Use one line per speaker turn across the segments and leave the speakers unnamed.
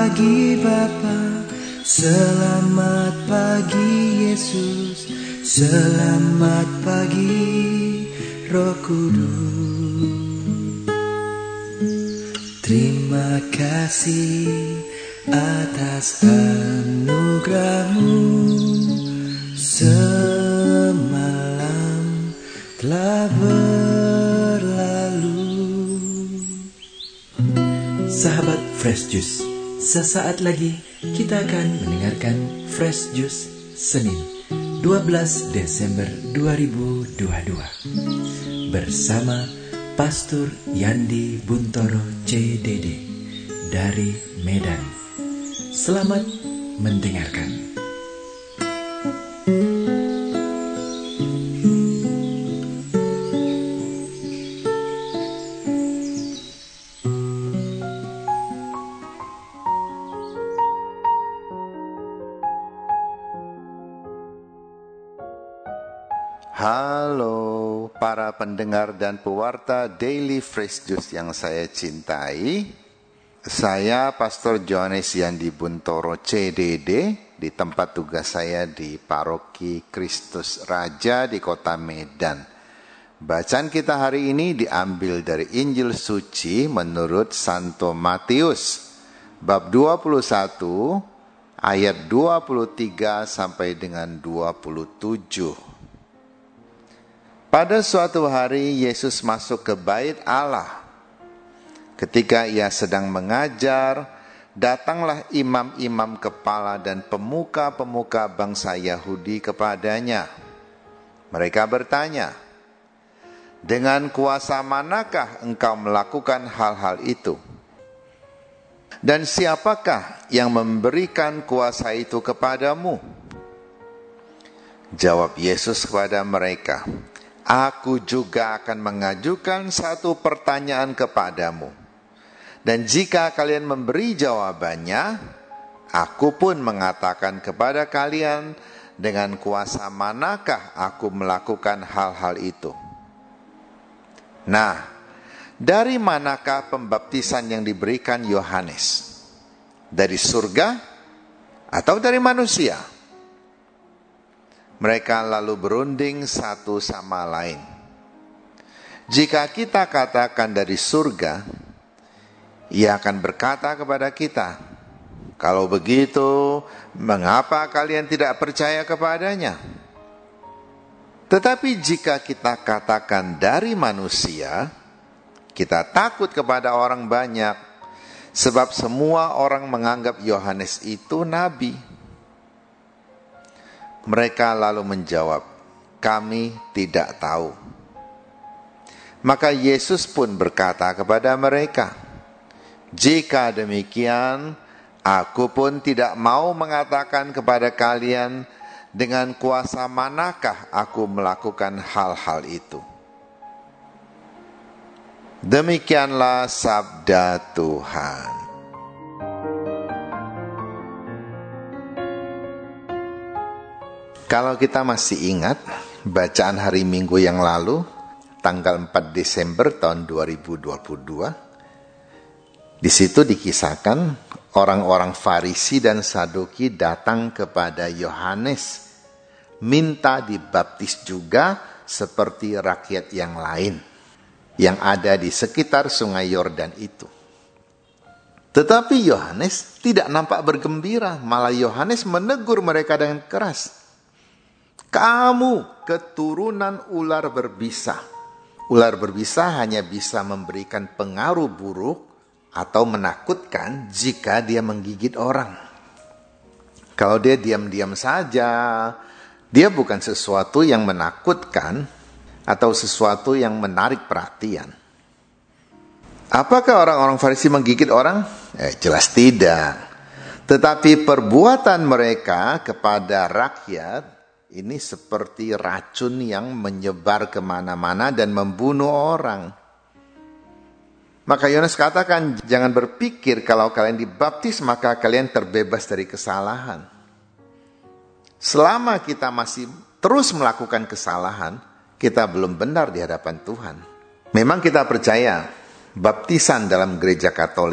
pagi Bapa, selamat pagi Yesus, selamat pagi Roh Kudus. Terima kasih atas anugerah-Mu, semalam telah berlalu. Sahabat Fresh Juice, sesaat lagi kita akan mendengarkan Fresh Juice Senin 12 Desember 2022 bersama Pastor Yandi Buntoro CDD dari Medan. Selamat mendengarkan.
Halo para pendengar dan pewarta Daily Fresh Juice yang saya cintai. Saya Pastor Johannes Yandi Buntoro CDD di tempat tugas saya di Paroki Kristus Raja di Kota Medan. Bacaan kita hari ini diambil dari Injil Suci menurut Santo Matius bab 21 ayat 23 sampai dengan 27. Pada suatu hari Yesus masuk ke bait Allah. Ketika ia sedang mengajar, datanglah imam-imam kepala dan pemuka-pemuka bangsa Yahudi kepadanya. Mereka bertanya, "Dengan kuasa manakah engkau melakukan hal-hal itu? Dan siapakah yang memberikan kuasa itu kepadamu?" Jawab Yesus kepada mereka, "Aku juga akan mengajukan satu pertanyaan kepadamu. Dan jika kalian memberi jawabannya, aku pun mengatakan kepada kalian dengan kuasa manakah aku melakukan hal-hal itu. Nah, dari manakah pembaptisan yang diberikan Yohanes? Dari surga atau dari manusia?" Mereka lalu berunding satu sama lain. "Jika kita katakan dari surga, ia akan berkata kepada kita, 'Kalau begitu, mengapa kalian tidak percaya kepadanya?' Tetapi jika kita katakan dari manusia, kita takut kepada orang banyak, sebab semua orang menganggap Yohanes itu nabi." Mereka lalu menjawab, "Kami tidak tahu." Maka Yesus pun berkata kepada mereka, "Jika demikian, aku pun tidak mau mengatakan kepada kalian dengan kuasa manakah aku melakukan hal-hal itu." Demikianlah sabda Tuhan. Kalau kita masih ingat bacaan hari Minggu yang lalu, tanggal 4 Desember tahun 2022, di situ dikisahkan orang-orang Farisi dan Saduki datang kepada Yohanes, minta dibaptis juga seperti rakyat yang lain yang ada di sekitar sungai Yordan itu. Tetapi Yohanes tidak nampak bergembira, malah Yohanes menegur mereka dengan keras. "Kamu keturunan ular berbisa." Ular berbisa hanya bisa memberikan pengaruh buruk atau menakutkan jika dia menggigit orang. Kalau dia diam-diam saja, dia bukan sesuatu yang menakutkan atau sesuatu yang menarik perhatian. Apakah orang-orang Farisi menggigit orang? Jelas tidak. Tetapi perbuatan mereka kepada rakyat ini seperti racun yang menyebar kemana-mana dan membunuh orang. Maka Yohanes katakan, "Jangan berpikir kalau kalian dibaptis maka kalian terbebas dari kesalahan." Selama kita masih terus melakukan kesalahan, kita belum benar di hadapan Tuhan. Memang kita percaya baptisan dalam gereja Katolik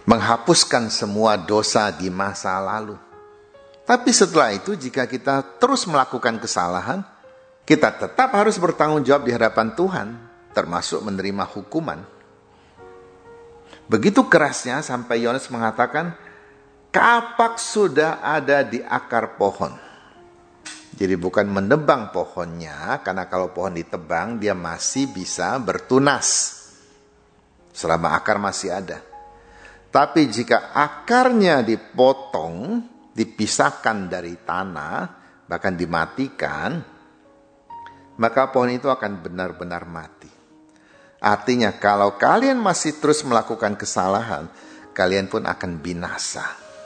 menghapuskan semua dosa di masa lalu. Tapi setelah itu, jika kita terus melakukan kesalahan, kita tetap harus bertanggung jawab di hadapan Tuhan, termasuk menerima hukuman. Begitu kerasnya sampai Yohanes mengatakan, kapak sudah ada di akar pohon. Jadi bukan menebang pohonnya, karena kalau pohon ditebang, dia masih bisa bertunas selama akar masih ada. Tapi jika akarnya dipotong, dipisahkan dari tanah, bahkan dimatikan, maka pohon itu akan benar-benar mati. Artinya kalau kalian masih terus melakukan kesalahan, kalian pun akan binasa.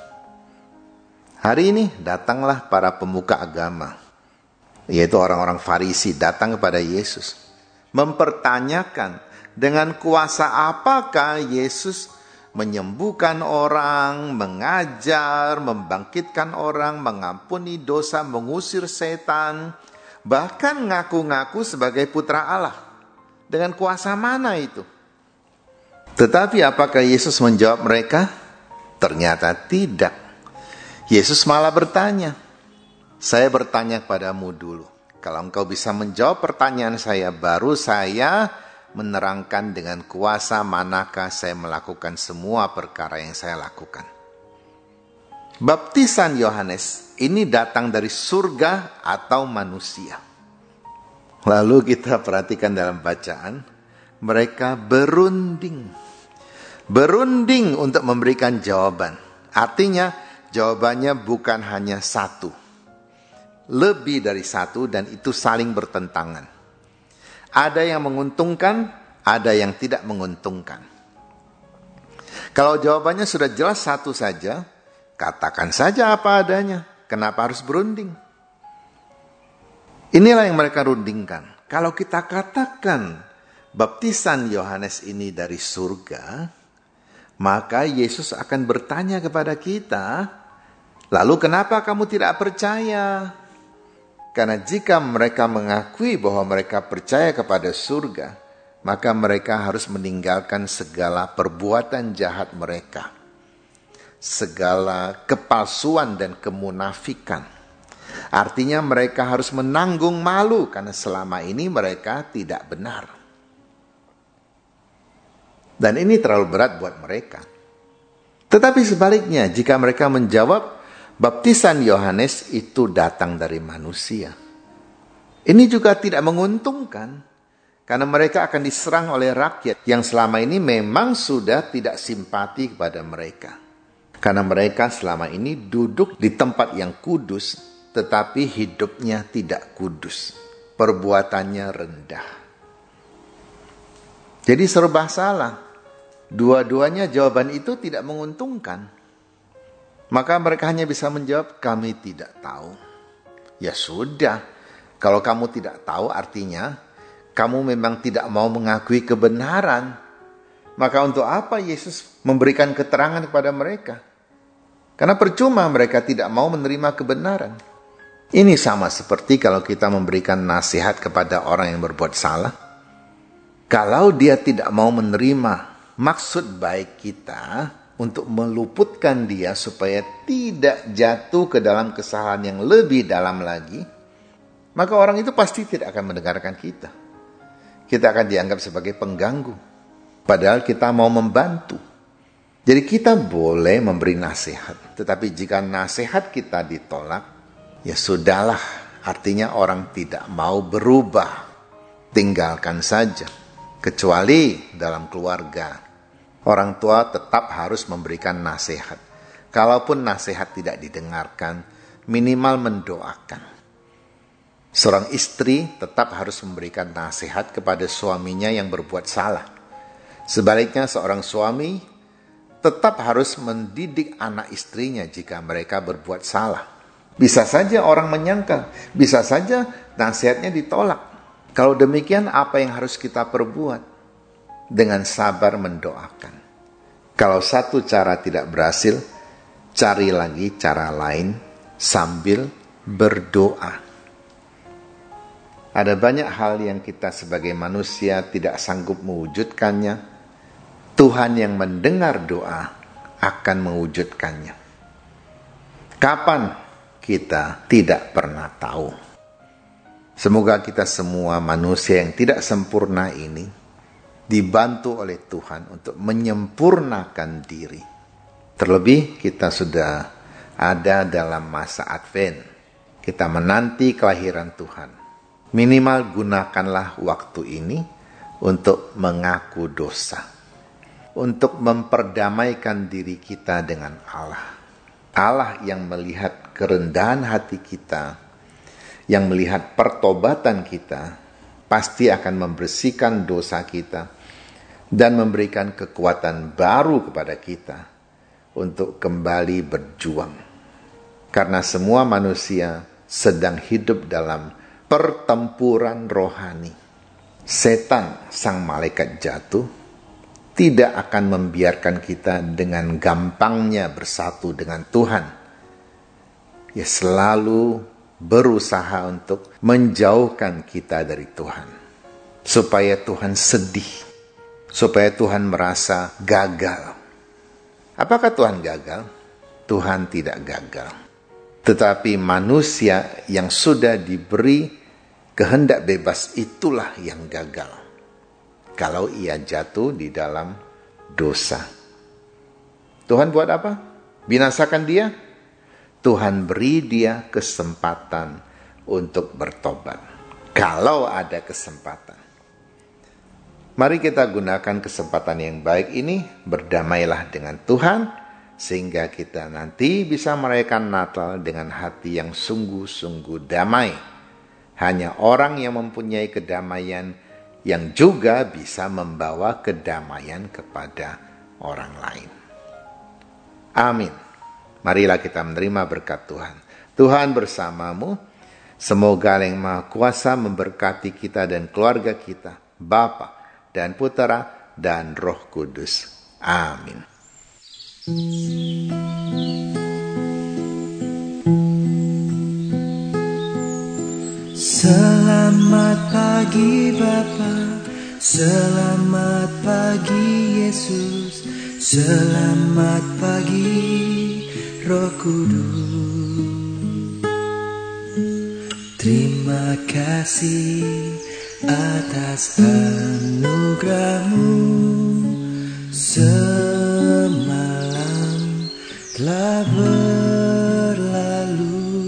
Hari ini datanglah para pemuka agama, yaitu orang-orang Farisi, datang kepada Yesus, mempertanyakan dengan kuasa apakah Yesus menyembuhkan orang, mengajar, membangkitkan orang, mengampuni dosa, mengusir setan, bahkan ngaku-ngaku sebagai putra Allah. Dengan kuasa mana itu? Tetapi apakah Yesus menjawab mereka? Ternyata tidak. Yesus malah bertanya, saya bertanya kepadamu dulu. Kalau engkau bisa menjawab pertanyaan saya, baru saya menerangkan dengan kuasa manakah saya melakukan semua perkara yang saya lakukan. Baptisan Yohanes ini datang dari surga atau manusia? Lalu kita perhatikan dalam bacaan, mereka berunding untuk memberikan jawaban. Artinya jawabannya bukan hanya satu, lebih dari satu, dan itu saling bertentangan. Ada yang menguntungkan, ada yang tidak menguntungkan. Kalau jawabannya sudah jelas satu saja, katakan saja apa adanya. Kenapa harus berunding? Inilah yang mereka rundingkan. Kalau kita katakan baptisan Yohanes ini dari surga, maka Yesus akan bertanya kepada kita, lalu kenapa kamu tidak percaya? Karena jika mereka mengakui bahwa mereka percaya kepada surga, maka mereka harus meninggalkan segala perbuatan jahat mereka, segala kepalsuan dan kemunafikan. Artinya mereka harus menanggung malu karena selama ini mereka tidak benar. Dan ini terlalu berat buat mereka. Tetapi sebaliknya, jika mereka menjawab, baptisan Yohanes itu datang dari manusia, ini juga tidak menguntungkan, karena mereka akan diserang oleh rakyat yang selama ini memang sudah tidak simpati kepada mereka. Karena mereka selama ini duduk di tempat yang kudus, tetapi hidupnya tidak kudus, perbuatannya rendah. Jadi serba salah. Dua-duanya jawaban itu tidak menguntungkan. Maka mereka hanya bisa menjawab, kami tidak tahu. Ya sudah, kalau kamu tidak tahu artinya kamu memang tidak mau mengakui kebenaran. Maka untuk apa Yesus memberikan keterangan kepada mereka? Karena percuma mereka tidak mau menerima kebenaran. Ini sama seperti kalau kita memberikan nasihat kepada orang yang berbuat salah. Kalau dia tidak mau menerima maksud baik kita untuk meluputkan dia supaya tidak jatuh ke dalam kesalahan yang lebih dalam lagi, maka orang itu pasti tidak akan mendengarkan kita. Kita akan dianggap sebagai pengganggu, padahal kita mau membantu. Jadi kita boleh memberi nasihat, tetapi jika nasihat kita ditolak, ya sudahlah, artinya orang tidak mau berubah. Tinggalkan saja. Kecuali dalam keluarga, orang tua tetap harus memberikan nasihat. Kalaupun nasihat tidak didengarkan, minimal mendoakan. Seorang istri tetap harus memberikan nasihat kepada suaminya yang berbuat salah. Sebaliknya seorang suami tetap harus mendidik anak istrinya jika mereka berbuat salah. Bisa saja orang menyangkal, bisa saja nasihatnya ditolak. Kalau demikian, apa yang harus kita perbuat? Dengan sabar mendoakan. Kalau satu cara tidak berhasil, cari lagi cara lain sambil berdoa. Ada banyak hal yang kita sebagai manusia tidak sanggup mewujudkannya. Tuhan yang mendengar doa akan mewujudkannya. Kapan? Kita tidak pernah tahu. Semoga kita semua manusia yang tidak sempurna ini dibantu oleh Tuhan untuk menyempurnakan diri. Terlebih kita sudah ada dalam masa Advent. Kita menanti kelahiran Tuhan. Minimal gunakanlah waktu ini untuk mengaku dosa. Untuk memperdamaikan diri kita dengan Allah. Allah yang melihat kerendahan hati kita, yang melihat pertobatan kita, pasti akan membersihkan dosa kita dan memberikan kekuatan baru kepada kita untuk kembali berjuang. Karena semua manusia sedang hidup dalam pertempuran rohani. Setan, sang malaikat jatuh, tidak akan membiarkan kita dengan gampangnya bersatu dengan Tuhan. Ia selalu berusaha untuk menjauhkan kita dari Tuhan. Supaya Tuhan sedih. Supaya Tuhan merasa gagal. Apakah Tuhan gagal? Tuhan tidak gagal. Tetapi manusia yang sudah diberi kehendak bebas itulah yang gagal. Kalau ia jatuh di dalam dosa. Tuhan buat apa? Binasakan dia? Tuhan beri dia kesempatan untuk bertobat. Kalau ada kesempatan. Mari kita gunakan kesempatan yang baik ini. Berdamailah dengan Tuhan. Sehingga kita nanti bisa merayakan Natal dengan hati yang sungguh-sungguh damai. Hanya orang yang mempunyai kedamaian yang juga bisa membawa kedamaian kepada orang lain. Amin. Marilah kita menerima berkat Tuhan. Tuhan bersamamu. Semoga Allah yang Maha Kuasa memberkati kita dan keluarga kita, Bapa dan Putera dan Roh Kudus. Amin.
Selamat pagi Bapa, selamat pagi Yesus, selamat pagi Roh Kudus. Terima kasih atas anugerah-Mu, semalam telah berlalu.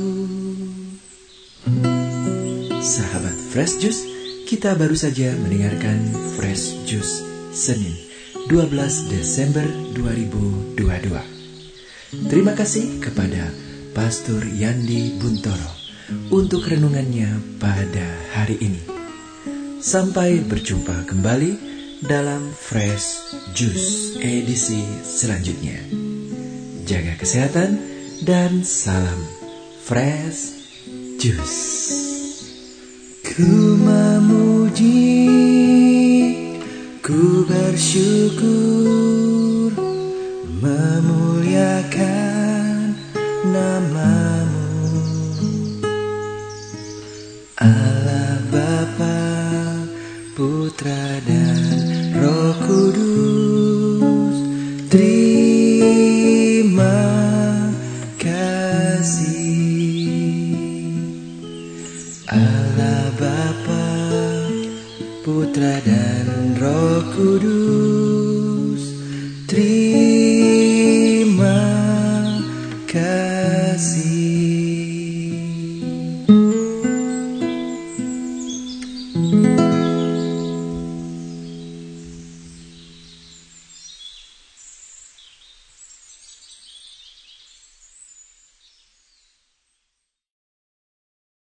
Sahabat Fresh Juice, kita baru saja mendengarkan Fresh Juice Senin 12 Desember 2022. Terima kasih kepada Pastor Yandi Buntoro untuk renungannya pada hari ini. Sampai berjumpa kembali dalam Fresh Juice edisi selanjutnya. Jaga kesehatan dan salam Fresh Juice. Ku memuji, ku bersyukur, memuliakan nama-Mu. Allah Bapa, Putra dan Roh Kudus, terima kasih. Allah Bapa, Putra dan Roh Kudus, terima